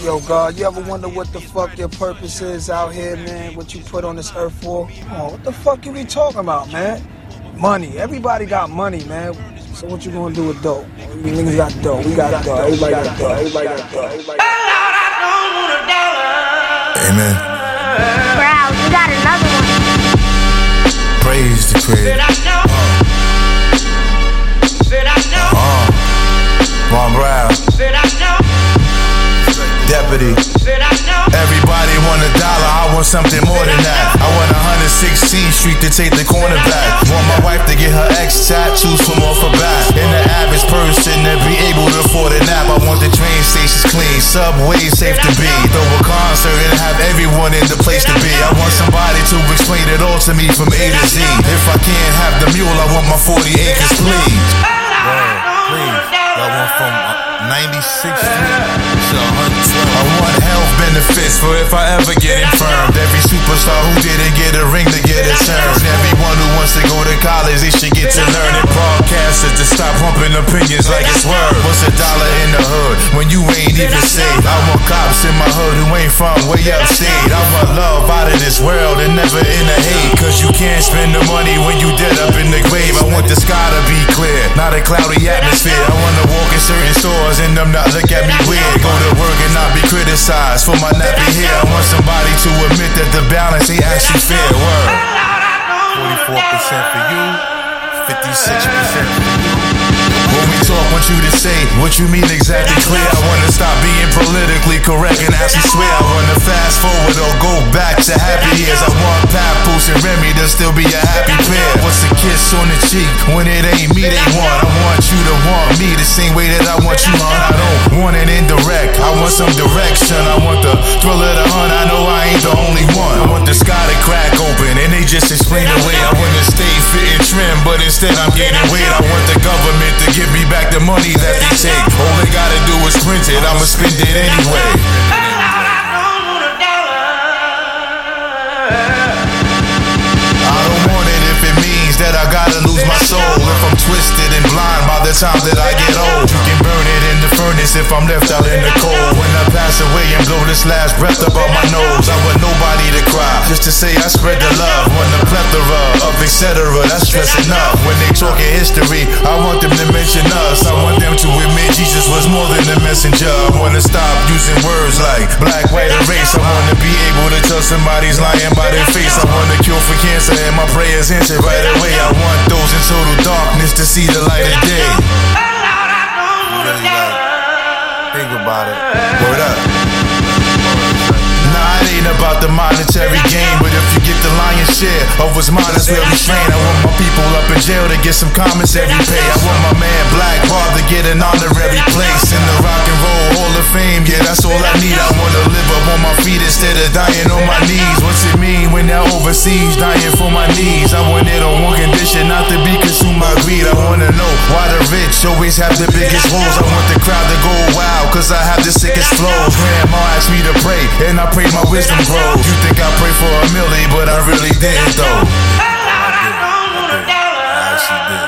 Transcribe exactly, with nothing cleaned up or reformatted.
Yo, God, you ever wonder what the fuck your purpose is out here, man? What you put on this earth for? Oh, what the fuck you be talking about, man? Money. Everybody got money, man. So what you gonna do with dough? You niggas got dough. We got dough. Everybody got dough. Everybody got dough. Everybody got dough. Amen. Proud, you got another one. Praise the Creator. Uh, Von Brown. Deputy. Everybody want a dollar, I want something more than that. I want one hundred sixteenth Street to take the corner back. Want my wife to get her ex tattoos from off her back. And the average person to be able to afford a nap. I want the train stations clean, subways safe to be. Throw a concert and have everyone in the place to be. I want somebody to explain it all to me from A to Z. If I can't have the mule, I want my forty acres, please. Word, please. I want from ninety-sixth Street to one hundred twelve. I want health benefits for if I ever get infirmed. Every superstar who didn't get a ring to get a turn. Everyone who wants to go to college, they should get to learn. And broadcasters to stop pumping opinions like it's word. What's a dollar in the hood when you ain't even safe? I want cops in my hood who ain't from way upstate. I want love out of this world and never in a hate. Cause you can't spend the money when you dead up in the grave. I want the sky to be clear, not a cloudy atmosphere. I wanna walk in certain stores and them not look at me weird. Go to work and not be criticized for my nappy hair. I want somebody to admit that the balance ain't actually fair. Word. forty-four percent for you, fifty-six percent for you. When we talk, want you to say what you mean exactly clear. I wanna stop being politically correct and actually swear. I wanna fast forward or go back to happy years. I want Papoose and Remy to still be a happy pair. What's a kiss on the cheek when it ain't me they want? I want you to want me the same way that I want you, hon. I don't want it indirect, I want some direction. I want the thrill of the hunt, I know I ain't the only one. I want the sky to crack open and they just explain away. I wanna stay fit and trim, but instead I'm gaining weight. I want the government to give me back the money that they take. All they gotta do is print it, I'ma spend it anyway. I don't want it if it means that I gotta lose my soul. If I'm twisted and blind by the time that I get old. You can burn it in the furnace if I'm left out in the cold. When I pass away and blow this last breath up on my nose, I want nobody to cry, just to say I spread the love. Want a plethora of et cetera, that's stress enough. When they talking history, I want them to mention us. I want them to admit Jesus was more than a messenger. I wanna stop using words like black, white, or race. I wanna be able to tell somebody's lying by their face. I want a cure for cancer and my prayers answered right away. I want those in total darkness to see the light of day. Really like, think about it. Word up. Nah, it ain't about the monetary gain, but if you get the lion's share of what's mine, that's where we strain. I want my people up in jail to get some commissary pay. I want my man Black Bob to get an honorary place in the Rock and Roll Hall of Fame. Yeah, that's all I need. I wanna live up on my feet instead of dying on my knees. What's it mean when they're overseas, dying for my needs? I want it on one condition, not to be consumed by greed. I wanna know why the rich always have the biggest holes. I want the crowd to go wild, cause I have the sickest flows. Grandma asked me to pray, and I pray my wisdom grows. You think I pray for a milli, but I really didn't though. I did, I did. I actually did.